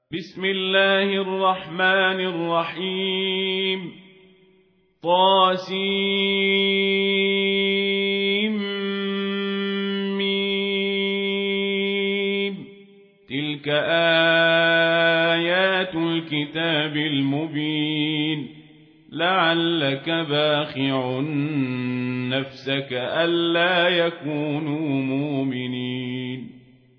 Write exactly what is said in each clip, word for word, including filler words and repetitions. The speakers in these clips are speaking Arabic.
بسم الله الرحمن الرحيم طاسيم ميم تلك آيات الكتاب المبين لعلك باخع نفسك ألا يكونوا مؤمنين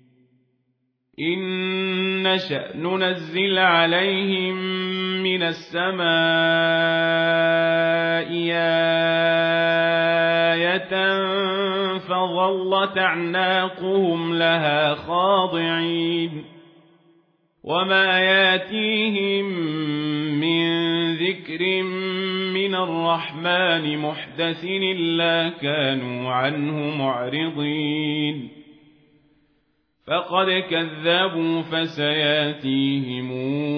إن نشأ ننزل عليهم من السماء آية فظلت أعناقهم لها خاضعين وما ياتيهم من ذكر من الرحمن محدث إلا كانوا عنه معرضين فقد كذبوا فسياتيهم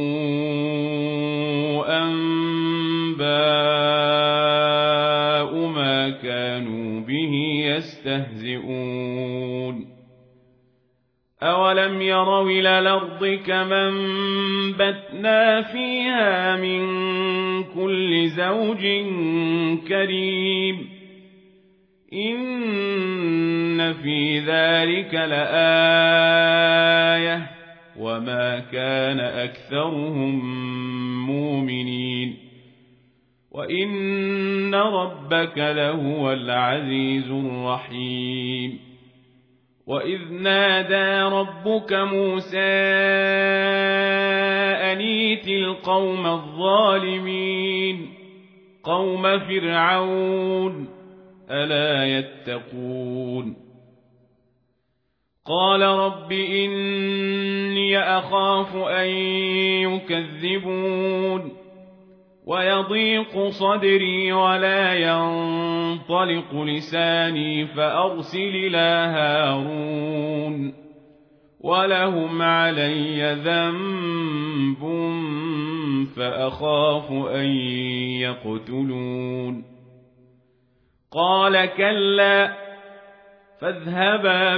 أنباء ما كانوا به يستهزئون أولم يروا إلى الأرض كما أنبتنا فيها من كل زوج كريم إن في ذلك لآية وما كان أكثرهم مؤمنين وإن ربك لهو العزيز الرحيم وإذ نادى ربك موسى أن ائت القوم الظالمين قوم فرعون ألا يتقون قال رب إني أخاف أن يكذبون ويضيق صدري ولا ينطلق لساني فأرسل إلى هارون ولهم علي ذنب فأخاف أن يقتلون قال كلا فاذهبا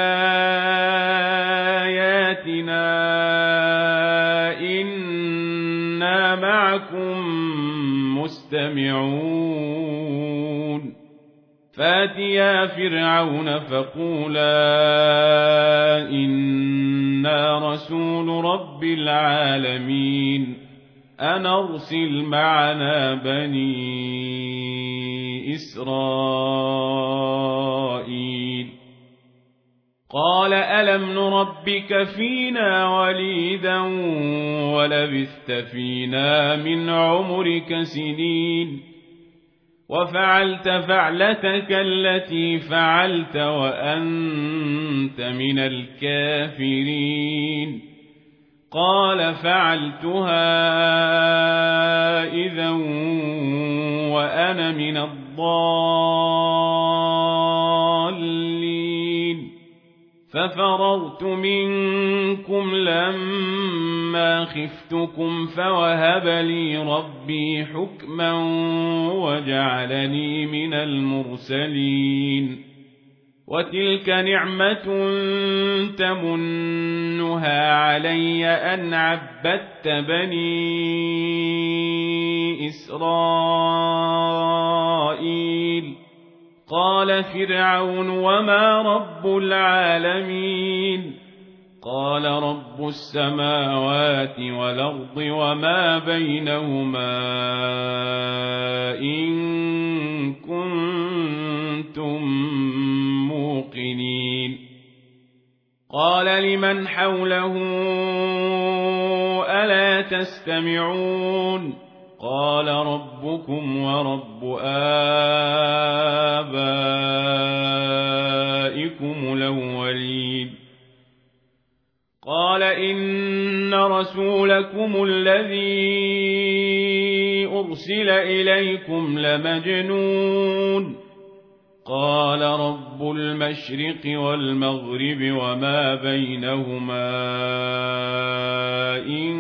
بآياتنا إنا معكم مستمعون فاتيا فرعون فقولا إنا رسول رب العالمين أن أرسل معنا بني إسرائيل قال ألم نربك فينا وليدا ولبثت فينا من عمرك سنين وفعلت فعلتك التي فعلت وأنت من الكافرين قال فعلتها إذا وأنا من الضالين ففررت منكم لما خفتكم فوهب لي ربي حكما وجعلني من المرسلين وتلك نعمة تمنها علي أن عبدت بني إسرائيل قال فرعون وما رب العالمين قال رب السماوات والأرض وما بينهما إن كنتم موقنين قال لمن حوله ألا تستمعون قال ربكم ورب آبائكم الأولين قال إن رسولكم الذي أرسل إليكم لمجنون قال رب المشرق والمغرب وما بينهما إن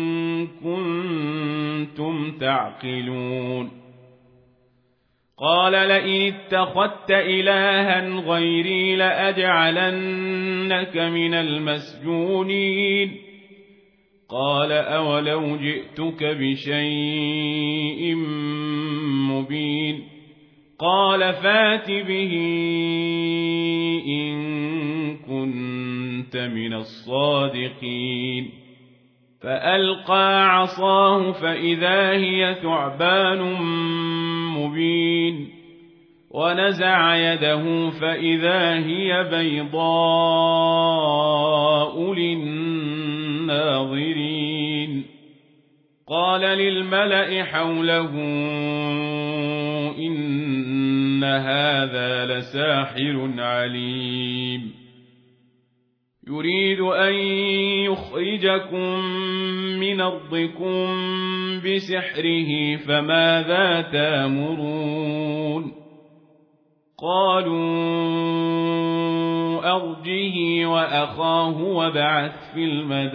كنتم تعقلون قال لئن اتخذت إلها غيري لأجعلنك من المسجونين قال أولو جئتك بشيء مبين قال فات به إن كنت من الصادقين فألقى عصاه فإذا هي ثعبان مبين ونزع يده فإذا هي بيضاء للناظرين قال للملأ حوله إن هذا لساحر عليم يريد أن يخرجكم من أرضكم بسحره فماذا تأمرون قالوا أرجه وأخاه وابعث في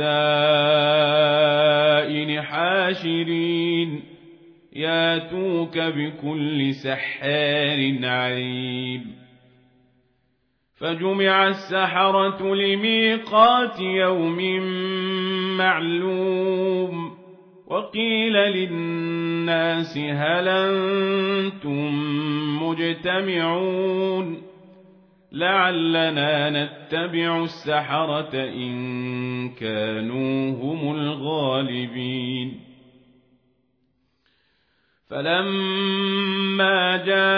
المدائن حاشرين ياتوك بكل سحار عليم فجمع السحرة لميقات يوم معلوم وقيل للناس هل أنتم مجتمعون لعلنا نتبع السحرة إن كانوا هم الغالبين فلما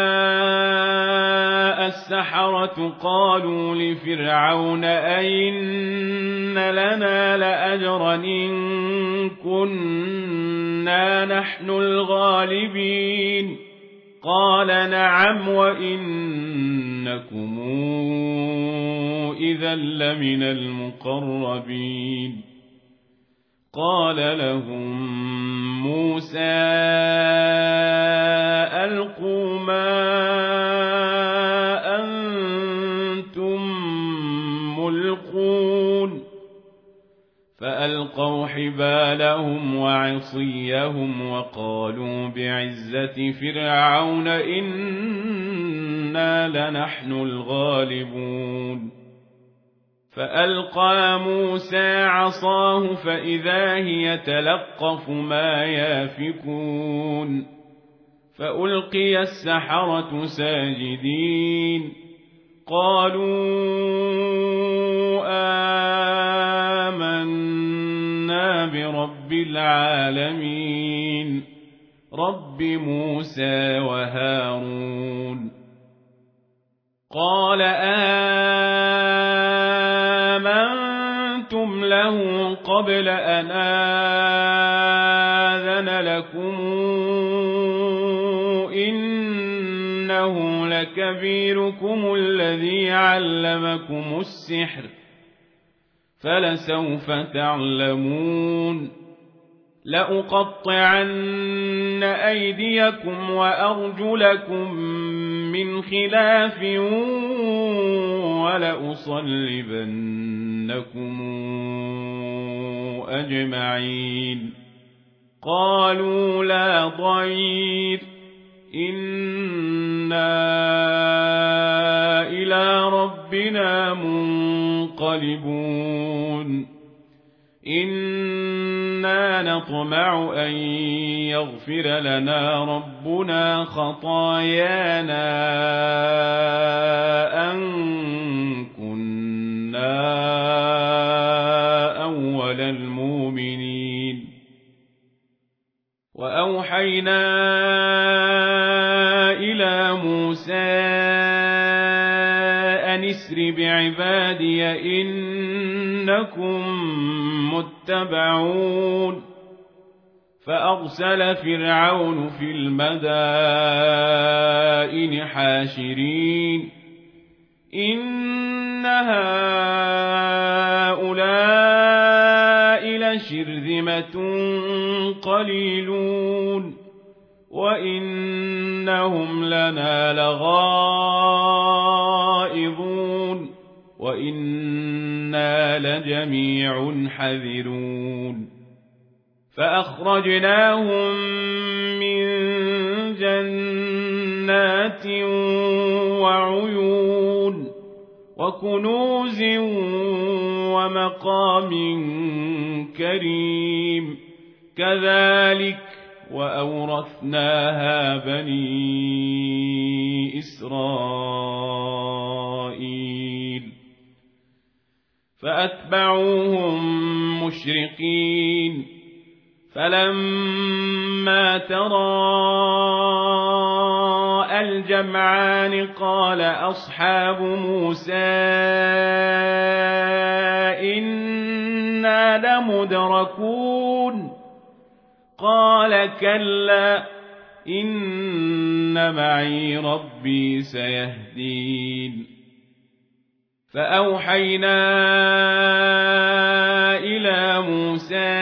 جاء السحرة قالوا لفرعون أئن لنا لأجرا إن كنا نحن الغالبين قال نعم وإنكم إذا لمن المقربين قال لهم موسى ألقوا ما أنتم ملقون فألقوا حبالهم وعصيهم وقالوا بعزة فرعون إنا لنحن الغالبون فألقى موسى عصاه فإذا هي تلقف ما يافكون فألقي السحرة ساجدين قالوا آمنا برب العالمين رب موسى وهارون قال آمنتم له قبل أن آذن لكم إنه لكبيركم الذي علمكم السحر فلسوف تعلمون لأقطعن أيديكم وأرجلكم من خلاف ولأصلبنكم أجمعين قالوا لا ضير إنا إلى ربنا منقلبون إنا نطمع أن يغفر لنا ربنا خطايانا أن كنا أول المؤمنين وأوحينا إلى موسى أن اسر بعبادي إنكم متبعون فأرسل فرعون في المدائن حاشرين إن هؤلاء لشرذمة قليلون وإنهم لنا لغائظون وإنا لجميع حذرون فأخرجناهم من جنات وعيون وكنوز ومقام كريم كذلك وأورثناها بني إسرائيل فأتبعوهم مشرقين فلما تراءى الجمعان قال أصحاب موسى إنا لمدركون قال كلا إن معي ربي سيهدين فأوحينا إلى موسى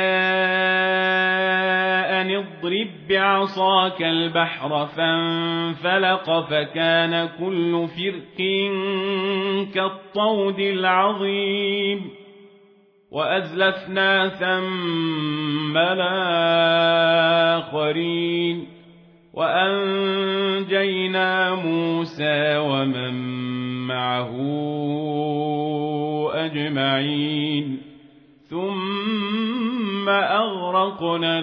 أن اضرب بعصاك البحر فانفلق فكان كل فرق كالطود العظيم وأزلفنا ثم الآخرين وأنجينا موسى ومن معه أجمعين ثم أغرقنا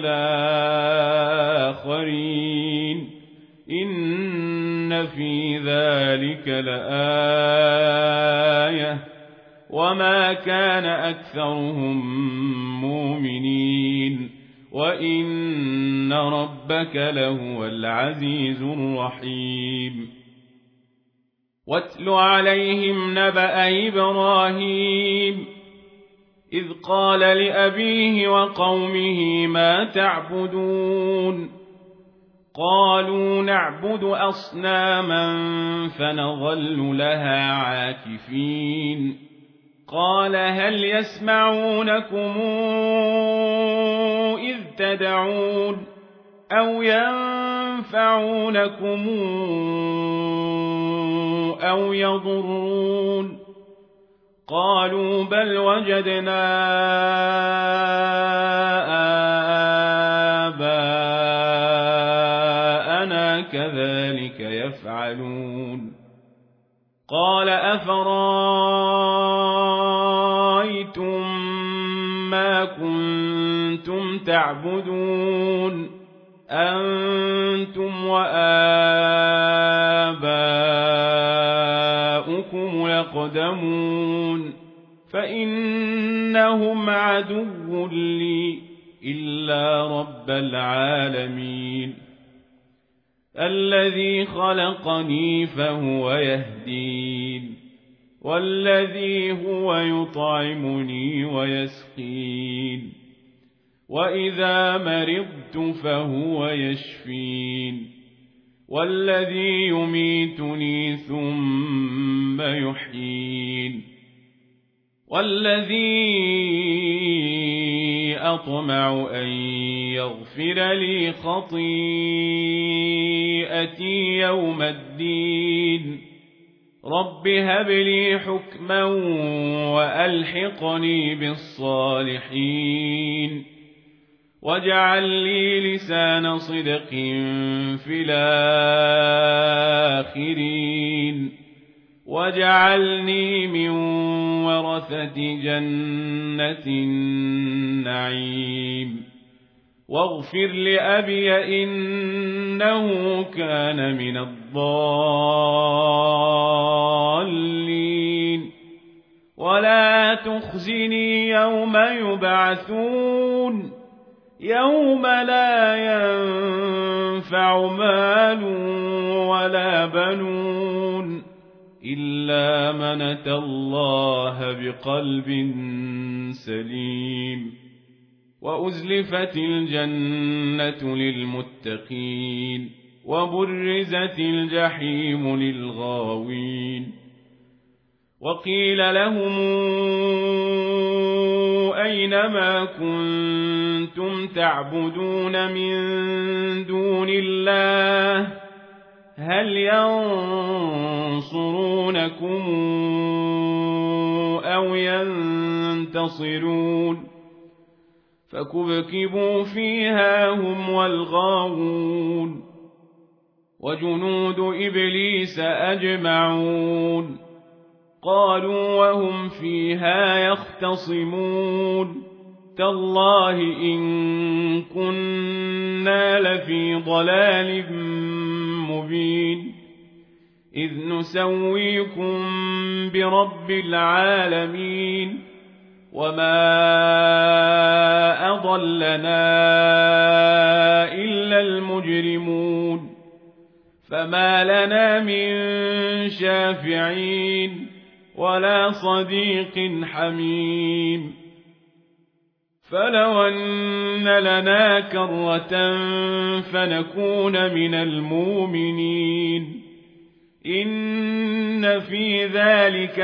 الآخرين إن في ذلك لآية وما كان أكثرهم مؤمنين وإن ربك لهو العزيز الرحيم واتل عليهم نبأ إبراهيم إذ قال لأبيه وقومه ما تعبدون قالوا نعبد أصناما فنظل لها عاكفين قال هل يسمعونكم إذ تدعون أو ينفعونكم أو يضرون قالوا بل وجدنا آباءنا كذلك يفعلون قال أفرأيتم ما كنتم تعبدون أنتم وآباؤكم الأقدمون فإنهم عدو لي إلا رب العالمين الذي خلقني فهو يهدين والذي هو يطعمني ويسقين وإذا مرضت فهو يشفين والذي يميتني ثم يحيين والذي أطمع أن يغفر لي خطيئتي يوم الدين رب هب لي حكما وألحقني بالصالحين واجعل لي لسان صدق في الآخرين واجعلني من ورثة جنة النعيم واغفر لأبي إنه كان من الضالين ولا تخزني يوم يبعثون يوم لا ينفع مال ولا بنون إلا من أتى الله بقلب سليم وأزلفت الجنة للمتقين وبرزت الجحيم للغاوين وقيل لهم أين ما كنتم تعبدون من دون الله هل ينصرونكم أو ينتصرون فكبكبوا فيها هم والغاوون وجنود إبليس أجمعون قالوا وهم فيها يختصمون تالله إن كنا لفي ضلال مبين إذ نسويكم برب العالمين وما أضلنا إلا المجرمون فما لنا من شافعين ولا صديق حميم فلو أن لنا كرة فنكون من المؤمنين إن في ذلك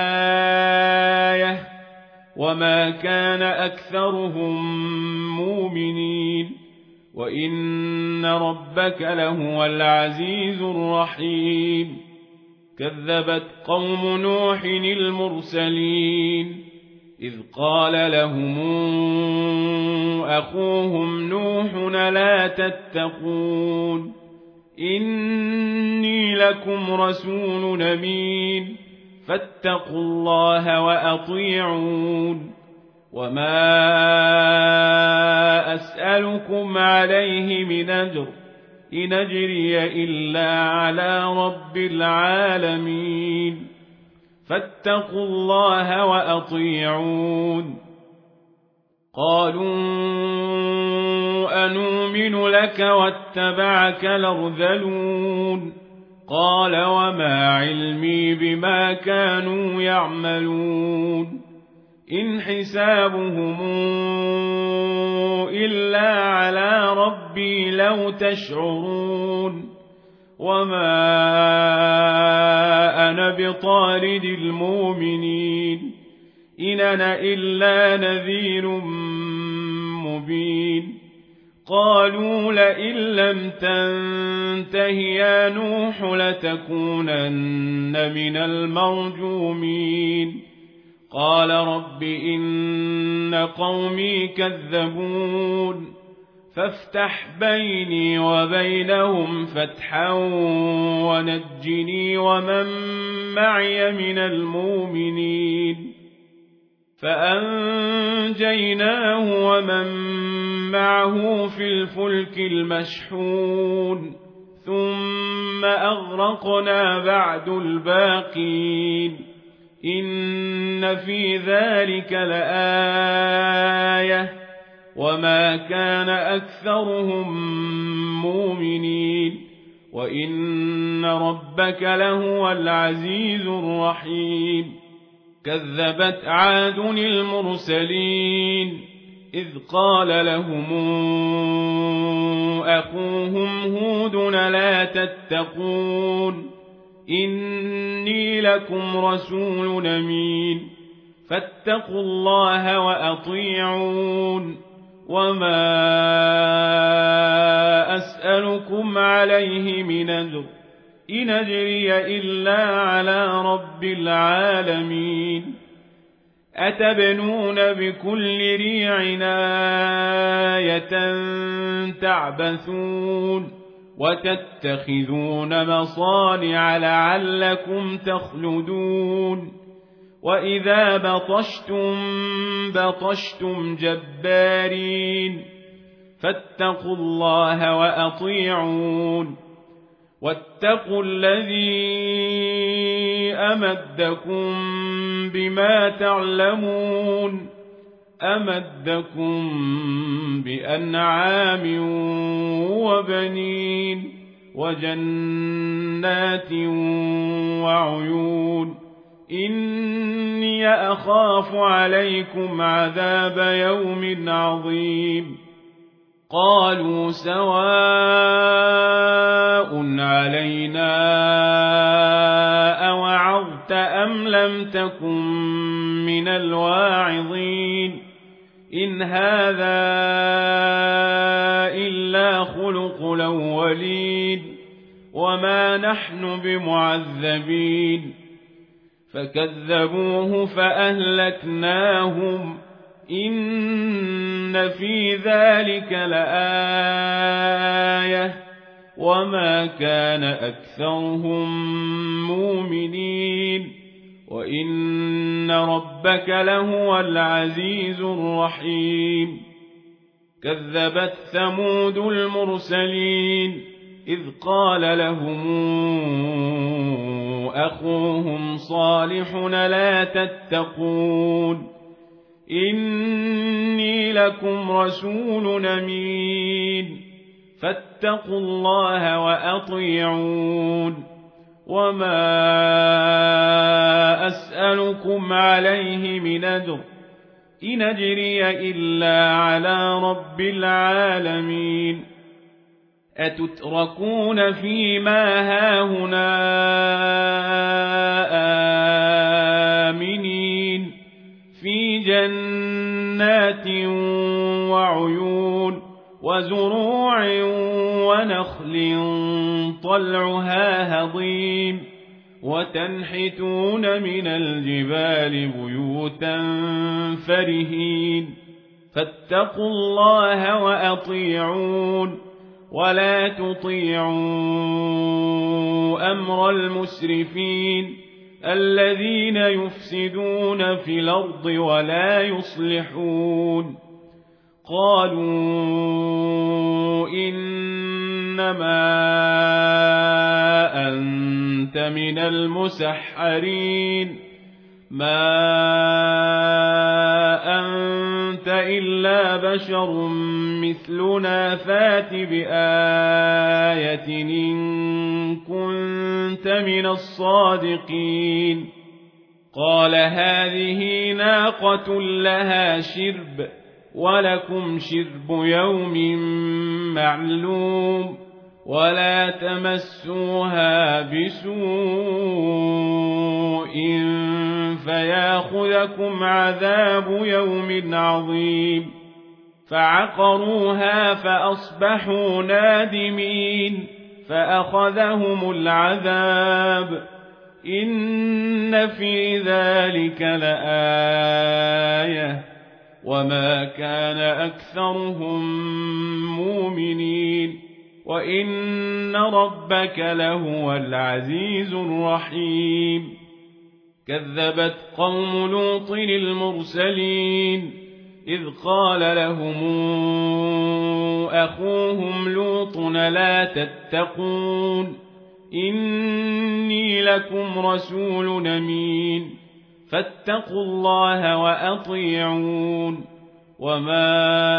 لآية وما كان أكثرهم مؤمنين وإن ربك لهو العزيز الرحيم كذبت قوم نوح المرسلين إذ قال لهم أخوهم نوح لا تتقون إني لكم رسول أمين فاتقوا الله وأطيعون وما أسألكم عليه من أجر إن أجري إلا على رب العالمين فاتقوا الله وأطيعون قالوا أنؤمن لك واتبعك الأرذلون قال وما علمي بما كانوا يعملون إن حسابهم إلا على ربي لو تشعرون وما أنا بطارد المؤمنين إن أنا إلا نذير مبين قالوا لئن لم تنته يا نوح لتكونن من المرجومين قال رب إن قومي كذبون فافتح بيني وبينهم فتحا ونجني ومن معي من المؤمنين فأنجيناه ومن معه في الفلك المشحون ثم أغرقنا بعد الباقين إن في ذلك لآية وما كان أكثرهم مؤمنين وإن ربك لهو العزيز الرحيم كذبت عاد المرسلين إذ قال لهم أخوهم هود لا تتقون إني لكم رسول أمين فاتقوا الله وأطيعون وما أسألكم عليه من أجر إن أجري إلا على رب العالمين أتبنون بكل ريع آية تعبثون وتتخذون مصانع لعلكم تخلدون وإذا بطشتم بطشتم جبارين فاتقوا الله وأطيعون واتقوا الذي أمدكم بما تعلمون أمدكم بأنعام وبنين وجنات وعيون إني أخاف عليكم عذاب يوم عظيم قالوا سواء علينا أوعظت أم لم تكن من الواعظين إن هذا إلا خلق الأولين وما نحن بمعذبين فكذبوه فأهلكناهم إن في ذلك لآية وما كان أكثرهم مؤمنين وإن ربك لهو العزيز الرحيم كذبت ثمود المرسلين إذ قال لهم أخوهم صالح لا تتقون إني لكم رسول أمين فاتقوا الله وأطيعون وما أسألكم عليه من أجر إن أجري إلا على رب العالمين أتتركون فيما هاهنا آمنين في جنات وعيون وزروع ونخل طلعها هضيم وتنحتون من الجبال بيوتا فرهين فاتقوا الله وأطيعون ولا تطيعوا أمر المسرفين الذين يفسدون في الأرض ولا يصلحون قالوا إنما أنت من المسحرين ما أنت إلا بشر مثلنا فات بآية إن كنت من الصادقين قال هذه ناقة لها شرب ولكم شرب يوم معلوم ولا تمسوها بسوء فياخذكم عذاب يوم عظيم فعقروها فأصبحوا نادمين فأخذهم العذاب إن في ذلك لآية وما كان أكثرهم مؤمنين وإن ربك لهو العزيز الرحيم كذبت قوم لوط المرسلين إذ قال لهم أخوهم لوط لا تتقون إني لكم رسول أمين فاتقوا الله وأطيعون وما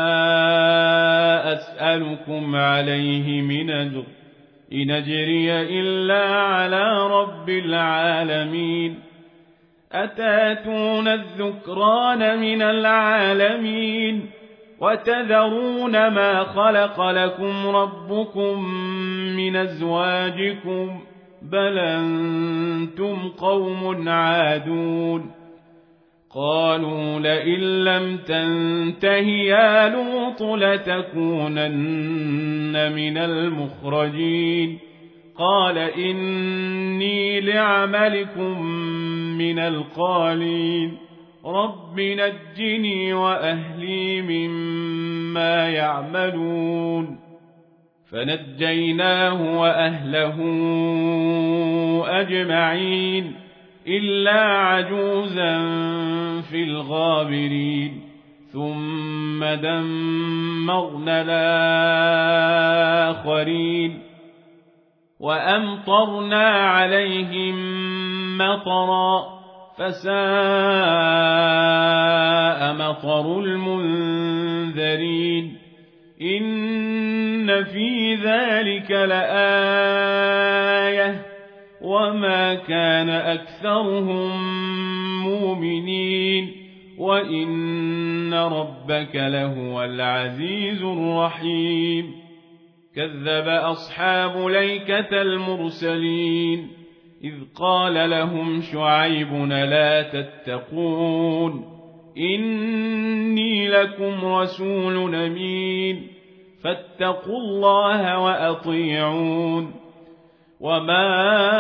أسألكم عليه من أجر إن أجري إلا على رب العالمين أتاتون الذكران من العالمين وتذرون ما خلق لكم ربكم من أزواجكم بل أنتم قوم عادون قالوا لئن لم تنته يا لوط لتكونن من المخرجين قال إني لعملكم من القالين رب نجني وأهلي مما يعملون فنجيناه وأهله أجمعين إلا عجوزا في الغابرين ثم دمرنا الآخرين وأمطرنا عليهم مطرا فساء مطر المنذرين إن في ذلك لآية وما كان أكثرهم مؤمنين وإن ربك لهو العزيز الرحيم كذب أصحاب ليكة المرسلين إذ قال لهم شعيب لا تتقون إني لكم رسول أمين فاتقوا الله وأطيعون وما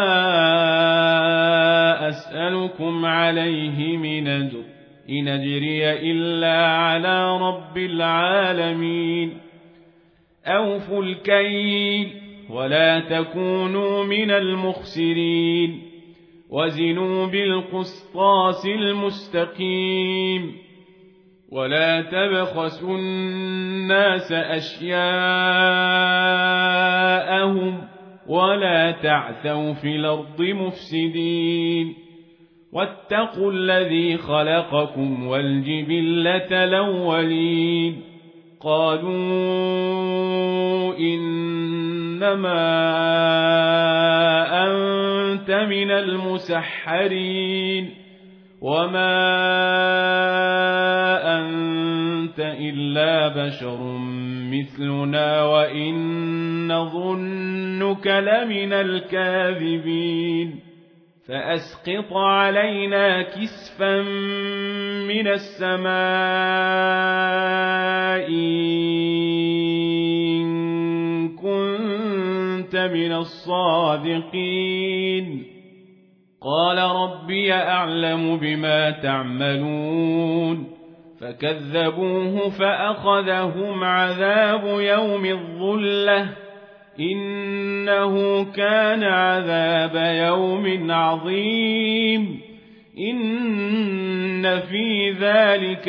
أسألكم عليه من أجر إن أجري إلا على رب العالمين أوفوا الكيل ولا تكونوا من المخسرين وزنوا بالقسطاس المستقيم ولا تبخسوا الناس أشياءهم ولا تعثوا في الأرض مفسدين واتقوا الذي خلقكم والجبلة الأولين قالوا إنما أنت من المسحرين وما أنت إلا بشر مثلنا وإن نظنك لمن الكاذبين فأسقط علينا كسفا من السماء إن كنت من الصادقين قال ربي أعلم بما تعملون فكذبوه فأخذهم عذاب يوم الظلة إنه كان عذاب يوم عظيم إن في ذلك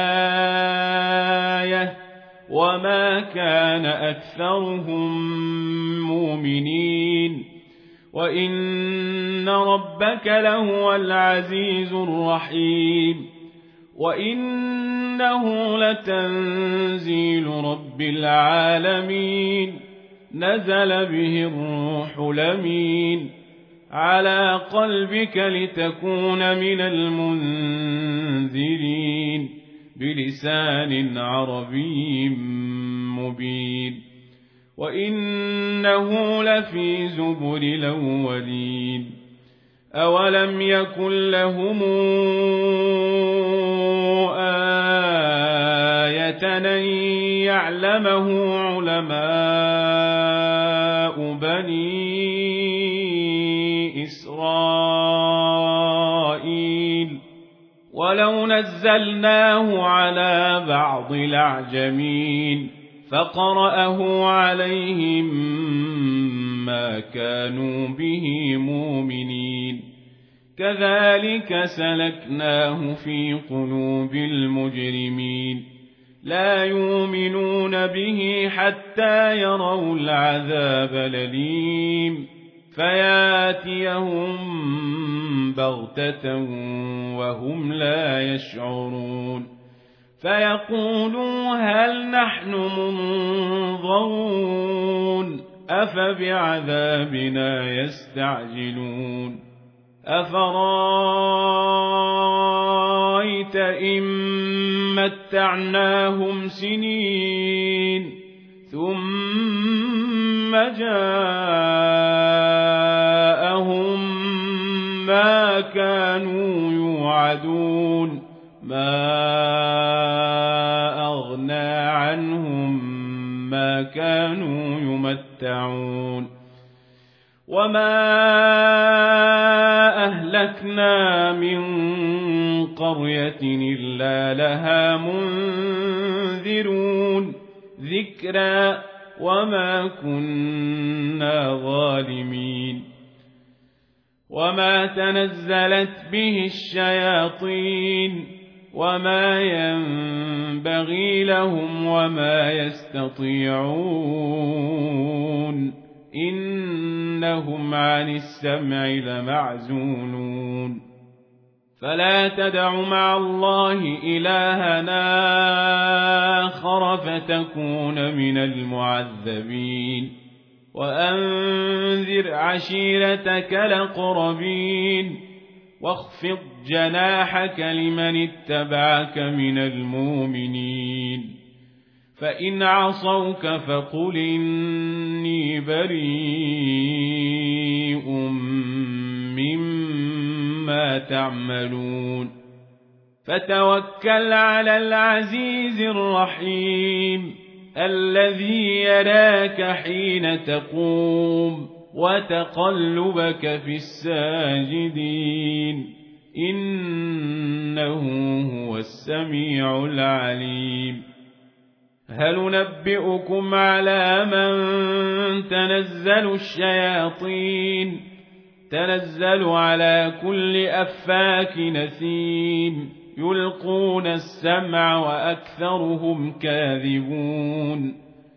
لآية وما كان أكثرهم مؤمنين وإن ربك لهو العزيز الرحيم وإنه لتنزيل رب العالمين نزل به الروح الأمين على قلبك لتكون من المنذرين بلسان عربي مبين وإنه لفي زبر الأولين أولم يكن لهم آية أن يعلمه علماء بني إسرائيل ولو نزلناه على بعض الأعجمين فقرأه عليهم ما كانوا به مؤمنين كذلك سلكناه في قلوب المجرمين لا يؤمنون به حتى يروا العذاب الأليم فياتيهم بغتة وهم لا يشعرون فيقولوا هل نحن منظرون أفبعذابنا يستعجلون أفرايت إن متعناهم سنين ثم جاءهم ما كانوا يوعدون ما أغنى عنهم ما كانوا يمتعون وما أهلكنا من قرية إلا لها منذرون ذكرى وما كنا ظالمين وما تنزلت به الشياطين وما ينبغي لهم وما يستطيعون إنهم عن السمع لمعزولون فلا تدع مع الله إلهنا آخر فتكون من المعذبين وأنذر عشيرتك الأقربين واخفض جناحك لمن اتبعك من المؤمنين فإن عصوك فقل إني بريء مما تعملون فتوكل على العزيز الرحيم الذي يراك حين تقوم وتقلبك في الساجدين إنه هو السميع العليم هل ننبئكم على من تنزل الشياطين تنزل على كل أفاك نسيم يلقون السمع وأكثرهم كاذبون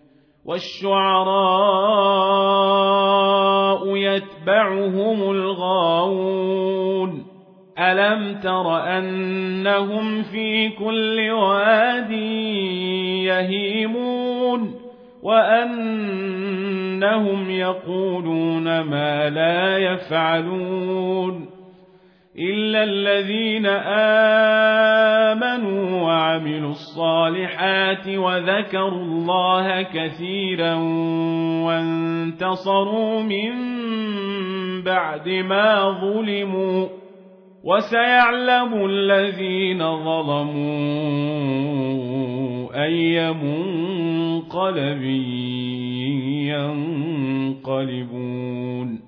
والشعراء يتبعهم الغاوون ألم تر أنهم في كل واد يهيمون وأنهم يقولون ما لا يفعلون إلا الذين آمنوا وعملوا الصالحات وذكروا الله كثيرا وانتصروا من بعد ما ظلموا وسيعلم الذين ظلموا أي منقلب ينقلبون